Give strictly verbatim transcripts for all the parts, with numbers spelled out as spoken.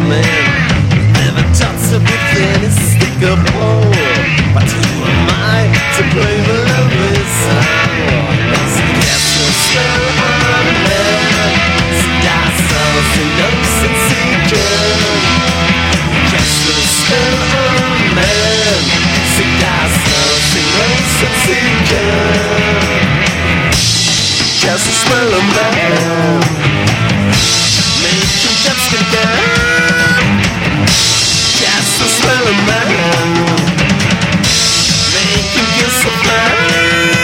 man. Never taught to be thin and stick up low. But who am I to play the lovely song? Cast a spell on a man. Star souls and ups and seekers. Cast a spell on a man. Star souls and ups and seekers. Cast a spell on a man. Make him just a girl. Cast a spell on a man. Make him kiss a fly.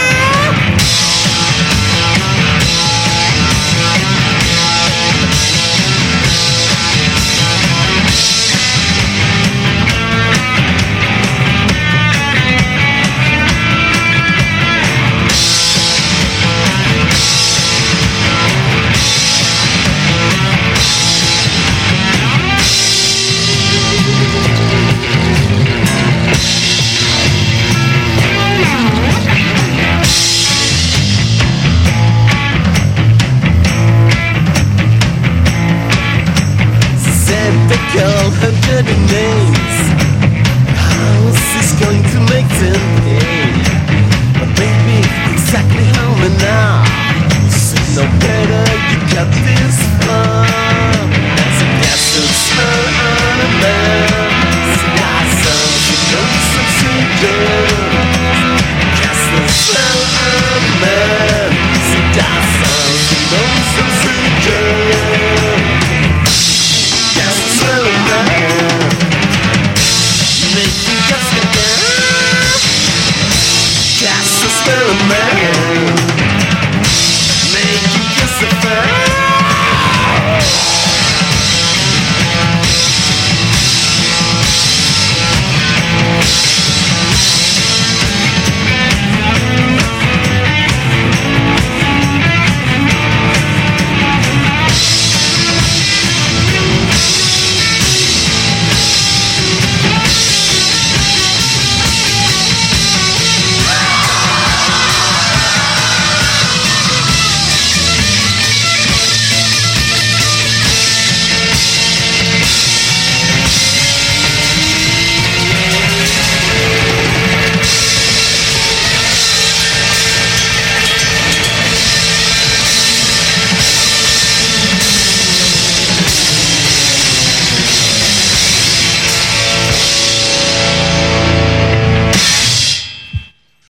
Call her dirty names. How's this going to make them pay? But baby, exactly how many now? Should know better, you got this far. There's a castle smell on a man. Cigar sounds, you know some secret. Castle smell on a man. Cigar sounds, you know some secret. Smell of man. Make you just a girl. Cast the smell of man.